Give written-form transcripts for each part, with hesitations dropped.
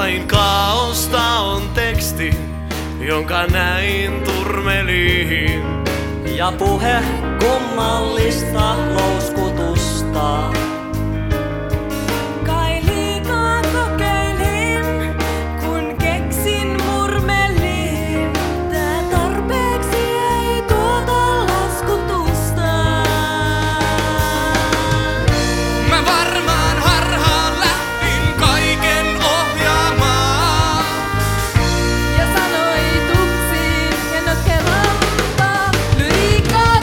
Vain kaaosta on teksti, jonka näin turmeliin. Ja puhe kummallista louskutusta. Kai liikaa kokeilin, kun keksin murmeliin. Tää tarpeeksi ei tuota laskutusta. Mä varmaan harhaan lähdin kaiken ohjaamaan. Ja sanoituksiin ja notkelauta liikaa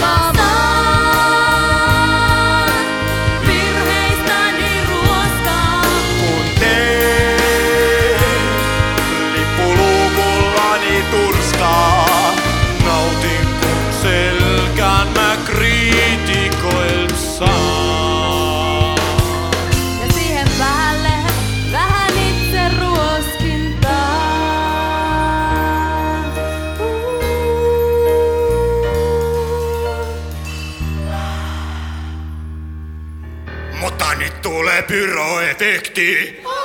kaivaamaan. Virheistäni ruoskaa. Kun teen lippuluukullani turskaa, nautin kun selkään mä kriitikoil saan. Ja siihen päälle vähän itse ruoskintaa. Mutta nyt tulee pyroefekti.